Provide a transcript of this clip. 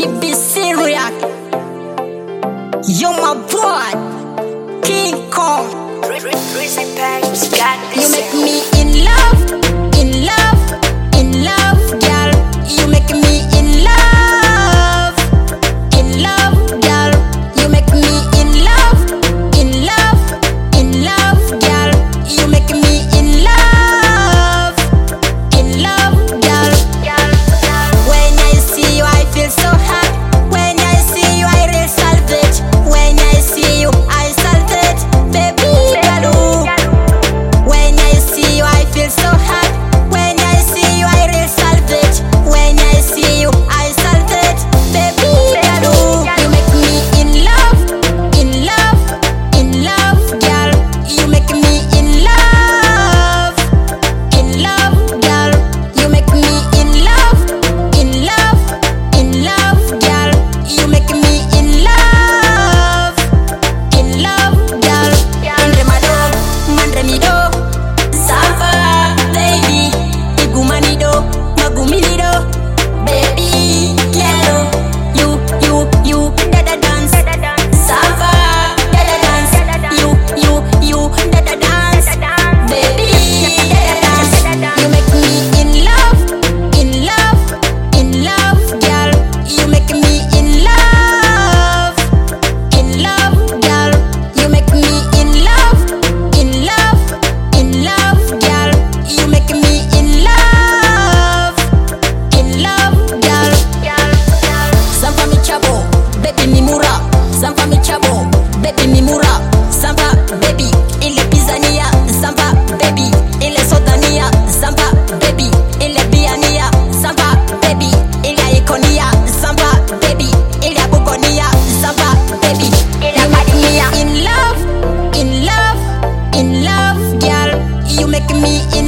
TB Syriac. You're my boy, King Kong. You make me in love, in love, in love, girl. You make me in love, girl. You make me in love, in love, in love, girl. You make me in love, girl. When I see you, I feel so happy. When I see you, I real salvage. When I see you, I salvage, baby girl. When I see you, I feel so happy. When I see you, I real salvage. When I see you, I salvage, baby girl. You make me in love, in love, in love, girl. You make me in love, girl. You make me in love, in love, in love, girl. You make me in love, girl. Indremado, mandremido, Safa, baby. Igumanido, magumilido, baby, quiero. You, dada dance. Safa, dada dance. You, dada dance. Baby, dada dance. You make me in love, in love, in love, girl. You make me in love, girl. You make me in love, in love, in love, girl. You make me in love, girl. Samba mi chabo, baby mi mura. Samba mi chabo, baby mi mura. Samba baby, ile pizania. Samba baby, ile sodania. Samba baby, ile biania. Samba baby, ile ikonia. Samba baby, ile bugonia. Samba baby, ile madnia. In love, in love, in love, girl. You make me in